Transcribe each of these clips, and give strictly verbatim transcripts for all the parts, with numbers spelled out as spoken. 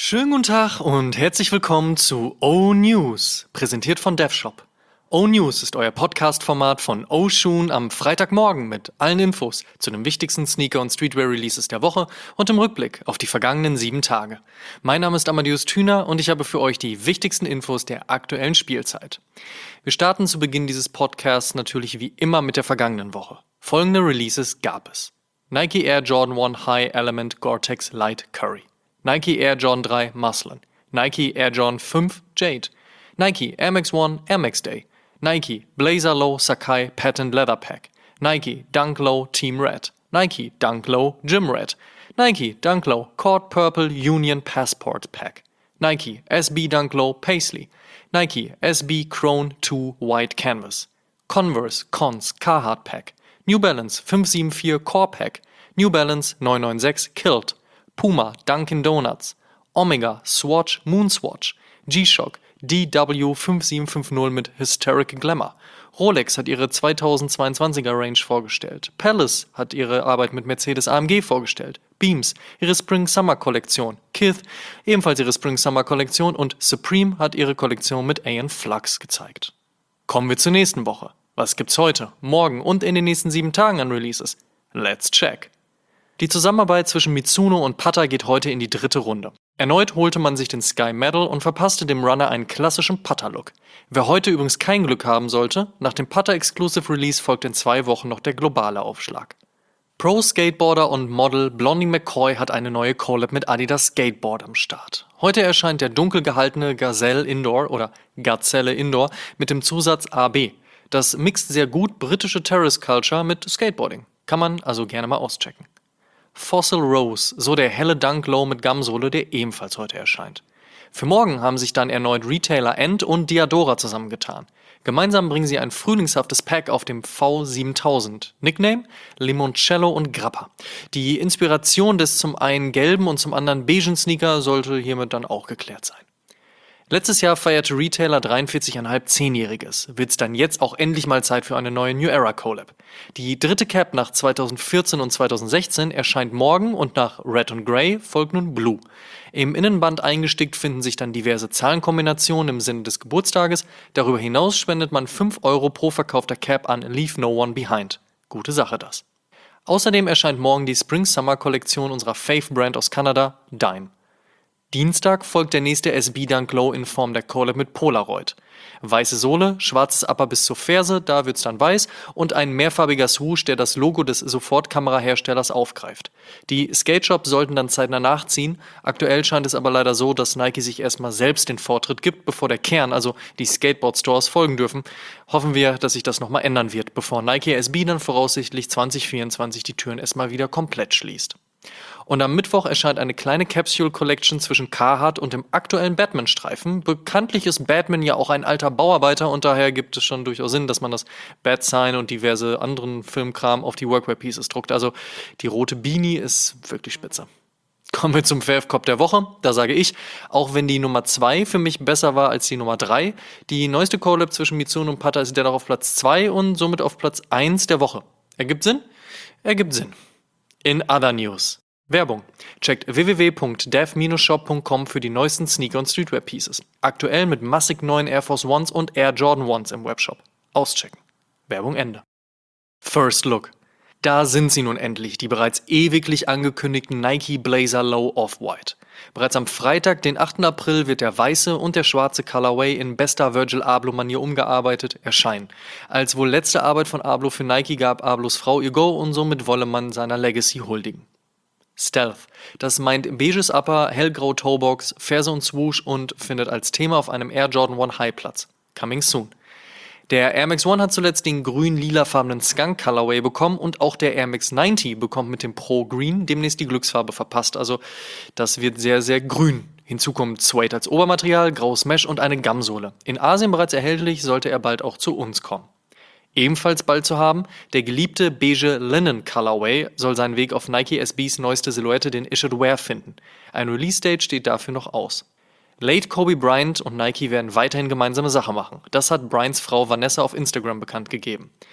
Schönen guten Tag und herzlich willkommen zu O-News, präsentiert von DevShop. O-News ist euer Podcast-Format von O-Shoon am Freitagmorgen mit allen Infos zu den wichtigsten Sneaker- und Streetwear-Releases der Woche und im Rückblick auf die vergangenen sieben Tage. Mein Name ist Amadeus Thüner und ich habe für euch die wichtigsten Infos der aktuellen Spielzeit. Wir starten zu Beginn dieses Podcasts natürlich wie immer mit der vergangenen Woche. Folgende Releases gab es: Nike Air Jordan eins High Element Gore-Tex Light Curry, Nike Air Jordan drei Muslin, Nike Air Jordan fünf Jade, Nike Air Max eins Air Max Day, Nike Blazer Low Sacai Patent Leather Pack, Nike Dunk Low Team Red, Nike Dunk Low Gym Red, Nike Dunk Low Cord Purple Union Passport Pack, Nike S B Dunk Low Paisley, Nike S B Chrome zwei White Canvas, Converse Cons Carhartt Pack, New Balance fünf sieben vier Core Pack, New Balance neun neun sechs Kilt, Puma Dunkin' Donuts, Omega Swatch Moonswatch, G-Shock D W fünf sieben fünf null mit Hysteric Glamour, Rolex hat ihre zweitausendzweiundzwanziger Range vorgestellt, Palace hat ihre Arbeit mit Mercedes A M G vorgestellt, Beams ihre Spring-Summer-Kollektion, Kith ebenfalls ihre Spring-Summer-Kollektion und Supreme hat ihre Kollektion mit Aeon Flux gezeigt. Kommen wir zur nächsten Woche. Was gibt's heute, morgen und in den nächsten sieben Tagen an Releases? Let's check! Die Zusammenarbeit zwischen Mizuno und Pata geht heute in die dritte Runde. Erneut holte man sich den Sky Medal und verpasste dem Runner einen klassischen Pata-Look. Wer heute übrigens kein Glück haben sollte, nach dem Pata Exclusive Release folgt in zwei Wochen noch der globale Aufschlag. Pro-Skateboarder und Model Blondie McCoy hat eine neue Collab mit Adidas Skateboard am Start. Heute erscheint der dunkel gehaltene Gazelle Indoor oder Gazelle Indoor mit dem Zusatz A B. Das mixt sehr gut britische Terrace Culture mit Skateboarding. Kann man also gerne mal auschecken. Fossil Rose, so der helle Dunk Low mit Gumsohle, der ebenfalls heute erscheint. Für morgen haben sich dann erneut Retailer End und Diadora zusammengetan. Gemeinsam bringen sie ein frühlingshaftes Pack auf dem V siebentausend. Nickname? Limoncello und Grappa. Die Inspiration des zum einen gelben und zum anderen beigen Sneaker sollte hiermit dann auch geklärt sein. Letztes Jahr feierte Retailer dreiundvierzig Komma fünf Zehnjähriges. Wird's dann jetzt auch endlich mal Zeit für eine neue New Era Collab. Die dritte Cap nach zweitausendvierzehn und zweitausendsechzehn erscheint morgen und nach Red und Grey folgt nun Blue. Im Innenband eingestickt finden sich dann diverse Zahlenkombinationen im Sinne des Geburtstages. Darüber hinaus spendet man fünf Euro pro verkaufter Cap an Leave No One Behind. Gute Sache das. Außerdem erscheint morgen die Spring-Summer-Kollektion unserer Fave-Brand aus Kanada, Dime. Dienstag folgt der nächste S B Dunk Low in Form der Collab mit Polaroid. Weiße Sohle, schwarzes Upper bis zur Ferse, da wird's dann weiß, und ein mehrfarbiger Swoosh, der das Logo des Sofortkameraherstellers aufgreift. Die Skate-Shops sollten dann zeitnah nachziehen. Aktuell scheint es aber leider so, dass Nike sich erstmal selbst den Vortritt gibt, bevor der Kern, also die Skateboard-Stores, folgen dürfen. Hoffen wir, dass sich das nochmal ändern wird, bevor Nike S B dann voraussichtlich zwanzig vierundzwanzig die Türen erstmal wieder komplett schließt. Und am Mittwoch erscheint eine kleine Capsule Collection zwischen Carhartt und dem aktuellen Batman-Streifen. Bekanntlich ist Batman ja auch ein alter Bauarbeiter und daher gibt es schon durchaus Sinn, dass man das Bat-Sign und diverse anderen Filmkram auf die Workwear-Pieces druckt. Also die rote Beanie ist wirklich spitze. Kommen wir zum Fave-Cop der Woche. Da sage ich, auch wenn die Nummer zwei für mich besser war als die Nummer drei, die neueste Collab zwischen Mizuno und Pata ist dennoch auf Platz zwei und somit auf Platz eins der Woche. Ergibt Sinn? Ergibt Sinn. In other news. Werbung. Checkt w w w punkt dev Bindestrich shop punkt com für die neuesten Sneaker- und Streetwear-Pieces. Aktuell mit massig neuen Air Force Ones und Air Jordan Ones im Webshop. Auschecken. Werbung Ende. First Look. Da sind sie nun endlich, die bereits ewiglich angekündigten Nike Blazer Low Off-White. Bereits am Freitag, den achten April, wird der weiße und der schwarze Colorway in bester Virgil Abloh-Manier umgearbeitet erscheinen. Als wohl letzte Arbeit von Abloh für Nike gab Ablohs Frau ihr Go und somit wolle man seiner Legacy huldigen. Stealth. Das meint beiges Upper, hellgrau Toebox, Ferse und Swoosh und findet als Thema auf einem Air Jordan eins High Platz. Coming soon. Der Air Max eins hat zuletzt den grün-lilafarbenen Skunk Colorway bekommen und auch der Air Max neunzig bekommt mit dem Pro Green demnächst die Glücksfarbe verpasst. Also das wird sehr, sehr grün. Hinzu kommt Suede als Obermaterial, graues Mesh und eine Gumsohle. In Asien bereits erhältlich, sollte er bald auch zu uns kommen. Ebenfalls bald zu haben, der geliebte beige Linen Colorway soll seinen Weg auf Nike S Bs neueste Silhouette, den Issued Wear, finden. Ein Release-Date steht dafür noch aus. Late Kobe Bryant und Nike werden weiterhin gemeinsame Sache machen. Das hat Bryants Frau Vanessa auf Instagram bekannt gegeben.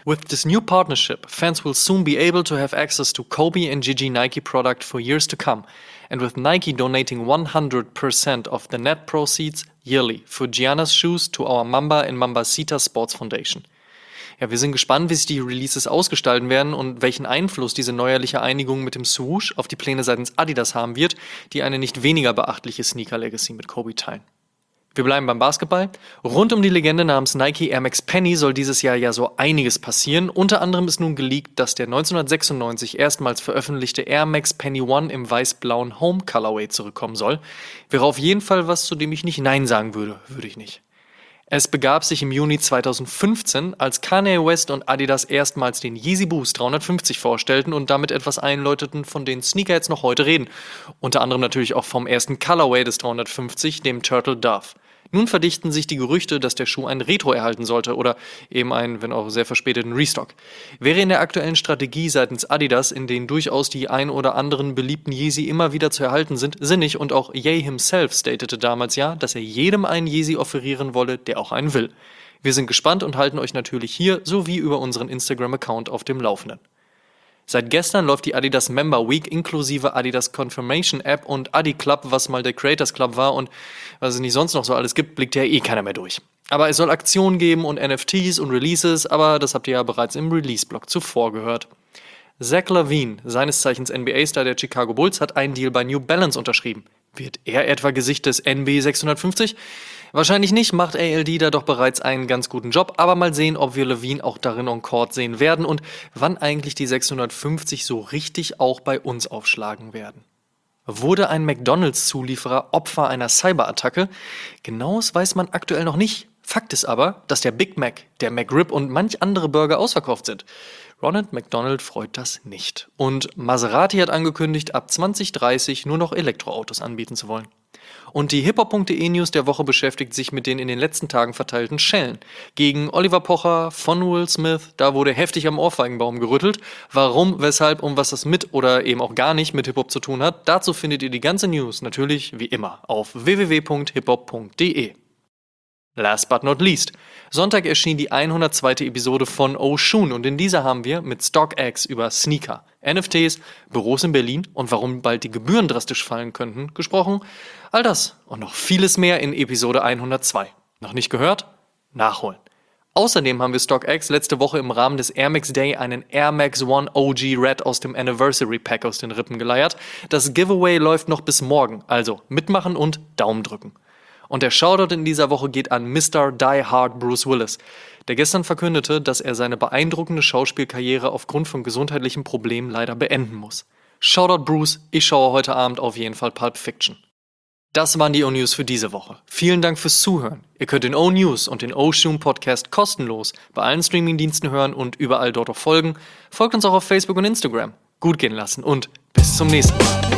With this new partnership, fans will soon be able to have access to Kobe and Gigi Nike product for years to come. And with Nike donating one hundred percent of the net proceeds yearly for Gianna's shoes to our Mamba and Mambacita Sports Foundation. Ja, wir sind gespannt, wie sich die Releases ausgestalten werden und welchen Einfluss diese neuerliche Einigung mit dem Swoosh auf die Pläne seitens Adidas haben wird, die eine nicht weniger beachtliche Sneaker-Legacy mit Kobe teilen. Wir bleiben beim Basketball. Rund um die Legende namens Nike Air Max Penny soll dieses Jahr ja so einiges passieren. Unter anderem ist nun geleakt, dass der neunzehnhundertsechsundneunzig erstmals veröffentlichte Air Max Penny One im weiß-blauen Home Colorway zurückkommen soll. Wäre auf jeden Fall was, zu dem ich nicht Nein sagen würde. Würde ich nicht. Es begab sich im Juni zweitausendfünfzehn, als Kanye West und Adidas erstmals den Yeezy Boost dreihundertfünfzig vorstellten und damit etwas einläuteten, von denen Sneakerheads noch heute reden. Unter anderem natürlich auch vom ersten Colorway des dreihundertfünfzig, dem Turtle Dove. Nun verdichten sich die Gerüchte, dass der Schuh ein Retro erhalten sollte oder eben einen, wenn auch sehr verspäteten Restock. Wäre in der aktuellen Strategie seitens Adidas, in denen durchaus die ein oder anderen beliebten Yeezy immer wieder zu erhalten sind, sinnig, und auch Ye himself statete damals ja, dass er jedem einen Yeezy offerieren wolle, der auch einen will. Wir sind gespannt und halten euch natürlich hier sowie über unseren Instagram-Account auf dem Laufenden. Seit gestern läuft die Adidas Member Week inklusive Adidas Confirmation App und Adi Club, was mal der Creators Club war und was es nicht sonst noch so alles gibt, blickt ja eh keiner mehr durch. Aber es soll Aktionen geben und N F Ts und Releases, aber das habt ihr ja bereits im Release-Blog zuvor gehört. Zach LaVine, seines Zeichens N B A-Star der Chicago Bulls, hat einen Deal bei New Balance unterschrieben. Wird er etwa Gesicht des N B sechshundertfünfzig? Wahrscheinlich nicht, macht A L D da doch bereits einen ganz guten Job, aber mal sehen, ob wir LaVine auch darin en Court sehen werden und wann eigentlich die sechshundertfünfzig so richtig auch bei uns aufschlagen werden. Wurde ein McDonalds-Zulieferer Opfer einer Cyberattacke? Genaues weiß man aktuell noch nicht. Fakt ist aber, dass der Big Mac, der McRib und manch andere Burger ausverkauft sind. Ronald McDonald freut das nicht. Und Maserati hat angekündigt, ab zwanzig dreißig nur noch Elektroautos anbieten zu wollen. Und die hiphop punkt de News der Woche beschäftigt sich mit den in den letzten Tagen verteilten Schellen. Gegen Oliver Pocher von Will Smith, da wurde heftig am Ohrfeigenbaum gerüttelt. Warum, weshalb und was das mit oder eben auch gar nicht mit Hip-Hop zu tun hat, dazu findet ihr die ganze News natürlich wie immer auf w w w punkt hiphop punkt de. Last but not least. Sonntag erschien die hundertzweite Episode von Oshun und in dieser haben wir mit StockX über Sneaker, N F Ts, Büros in Berlin und warum bald die Gebühren drastisch fallen könnten gesprochen. All das und noch vieles mehr in Episode hundertzwei. Noch nicht gehört? Nachholen. Außerdem haben wir StockX letzte Woche im Rahmen des Air Max Day einen Air Max One O G Red aus dem Anniversary Pack aus den Rippen geleiert. Das Giveaway läuft noch bis morgen, also mitmachen und Daumen drücken. Und der Shoutout in dieser Woche geht an Mister Die Hard Bruce Willis, der gestern verkündete, dass er seine beeindruckende Schauspielkarriere aufgrund von gesundheitlichen Problemen leider beenden muss. Shoutout Bruce, ich schaue heute Abend auf jeden Fall Pulp Fiction. Das waren die O-News für diese Woche. Vielen Dank fürs Zuhören. Ihr könnt den O-News und den Oshun Podcast kostenlos bei allen Streamingdiensten hören und überall dort auch folgen. Folgt uns auch auf Facebook und Instagram. Gut gehen lassen und bis zum nächsten Mal.